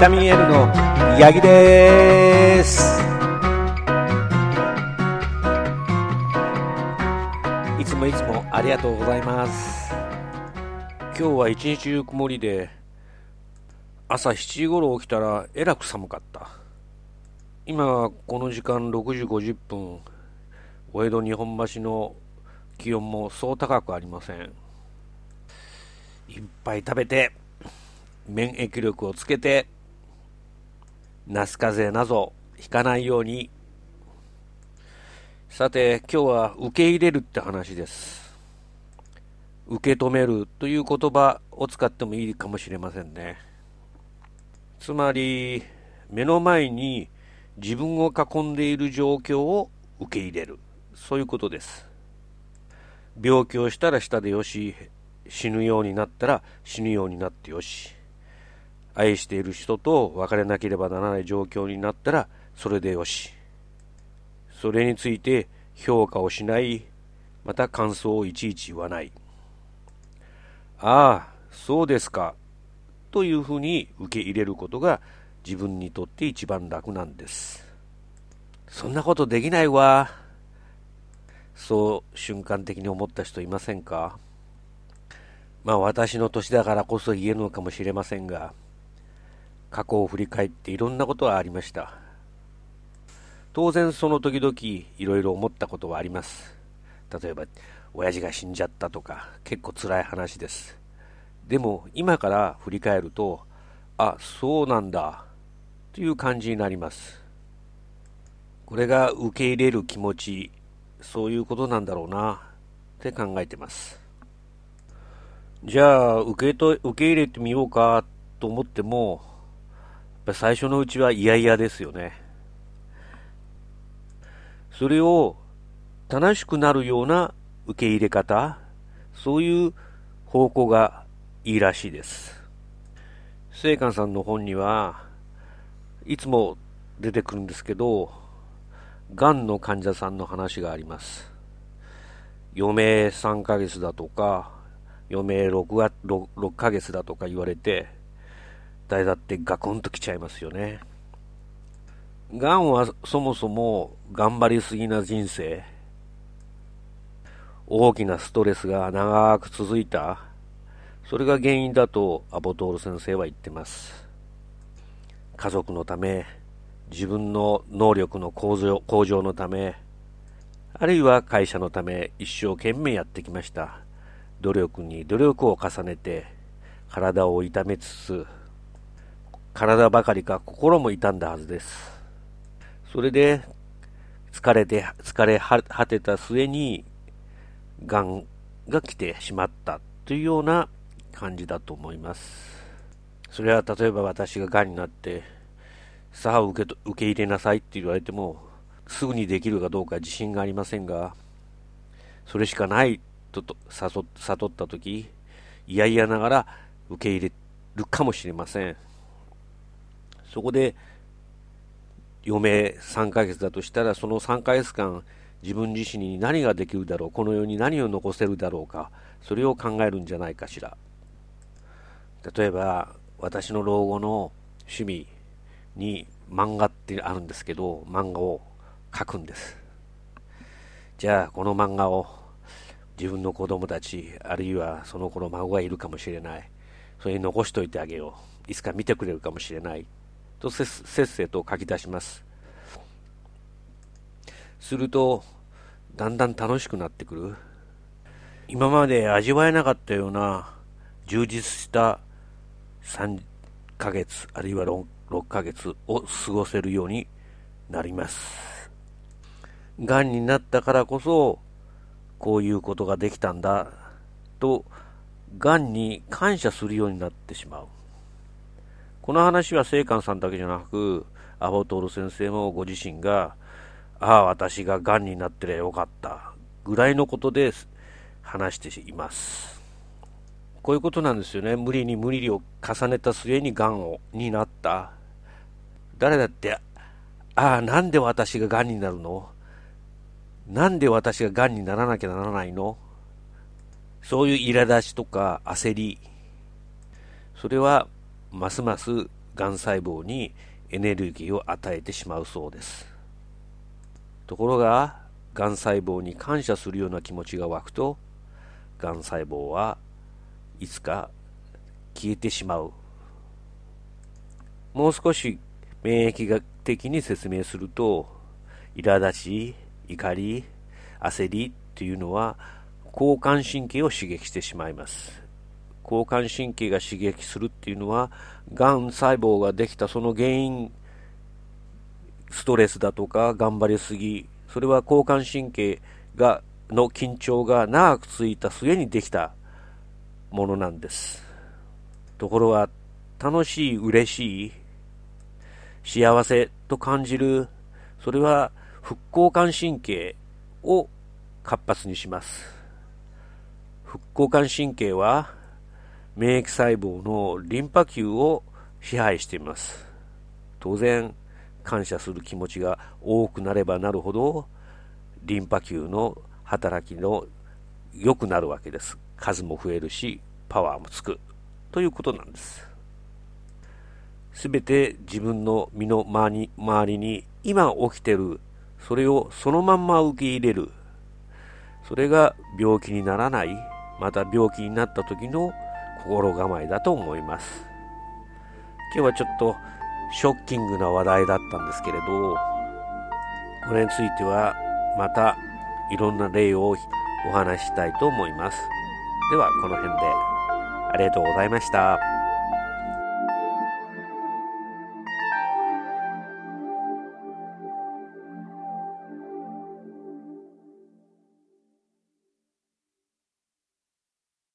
タミン L の八木です。いつもありがとうございます。今日は一日中曇りで、朝7時頃起きたらえらく寒かった。今この時間6時50分、お江戸日本橋の気温もそう高くありません。いっぱい食べて免疫力をつけて、夏風邪などひかないように。さて今日は受け入れるって話です。受け止めるという言葉を使ってもいいかもしれませんね。つまり目の前に自分を囲んでいる状況を受け入れる、そういうことです。病気をしたらしたでよし、死ぬようになったら死ぬようになってよし、愛している人と別れなければならない状況になったらそれでよし、それについて評価をしない、また感想をいちいち言わない。ああ、そうですかというふうに受け入れることが自分にとって一番楽なんです。そんなことできないわ、そう瞬間的に思った人いませんか？私の年だからこそ言えるのかもしれませんが、過去を振り返っていろんなことがありました。当然その時々いろいろ思ったことはあります。例えば親父が死んじゃったとか、結構辛い話です。でも今から振り返ると、あ、そうなんだという感じになります。これが受け入れる気持ち、そういうことなんだろうなって考えてます。じゃあ受け入れてみようかと思っても、やっぱり最初のうちは嫌々ですよね。それを楽しくなるような受け入れ方、そういう方向がいいらしいです。聖寛さんの本にはいつも出てくるんですけど、がんの患者さんの話があります。余命3ヶ月だとか余命6ヶ月だとか言われて、誰だってガクンときちゃいますよね。がんはそもそも頑張りすぎな人生、大きなストレスが長く続いた、それが原因だとアボトール先生は言ってます。家族のため、自分の能力の向上のため、あるいは会社のため一生懸命やってきました。努力に努力を重ねて体を痛めつつ、体ばかりか心も痛んだはずです。それで疲れ果てた末にがんが来てしまったというような感じだと思います。それは例えば私ががんになって、さあ受け入れなさいって言われてもすぐにできるかどうか自信がありませんが、それしかないと悟ったとき、いやいやながら受け入れるかもしれません。そこで余命3ヶ月だとしたら、その3ヶ月間自分自身に何ができるだろう、この世に何を残せるだろうか、それを考えるんじゃないかしら。例えば私の老後の趣味に漫画ってあるんですけど、漫画を描くんです。じゃあこの漫画を自分の子供たち、あるいはその子の孫がいるかもしれない、それに残しといてあげよう、いつか見てくれるかもしれないとせっせと書き出します。するとだんだん楽しくなってくる。今まで味わえなかったような充実した3ヶ月あるいは 6ヶ月を過ごせるようになります。がんになったからこそこういうことができたんだと、がんに感謝するようになってしまう。この話は聖寛さんだけじゃなく、アボトール先生もご自身が、ああ私ががんになってりゃよかったぐらいのことで話しています。こういうことなんですよね。無理に無理を重ねた末にがんになった。誰だって、ああなんで私ががんになるの、なんで私ががんにならなきゃならないの、そういう苛立ちとか焦り、それはますますがん細胞にエネルギーを与えてしまうそうです。ところが、がん細胞に感謝するような気持ちが湧くと、がん細胞はいつか消えてしまう。もう少し免疫学的に説明すると、苛立ち、怒り、焦りっていうのは交感神経を刺激してしまいます。交感神経が刺激するっていうのは、がん細胞ができたその原因、ストレスだとか頑張りすぎ、それは交感神経の緊張が長く続いた末にできたものなんです。ところが、楽しい、嬉しい、幸せと感じる、それは副交感神経を活発にします。副交感神経は免疫細胞のリンパ球を支配しています。当然、感謝する気持ちが多くなればなるほど、リンパ球の働きの良くなるわけです。数も増えるし、パワーもつくということなんです。すべて自分の身の回りに今起きている、それをそのまんま受け入れる。それが病気にならない、また病気になった時の心構えだと思います。今日はちょっとショッキングな話題だったんですけれど、これについてはまたいろんな例をお話ししたいと思います。ではこの辺でありがとうございました。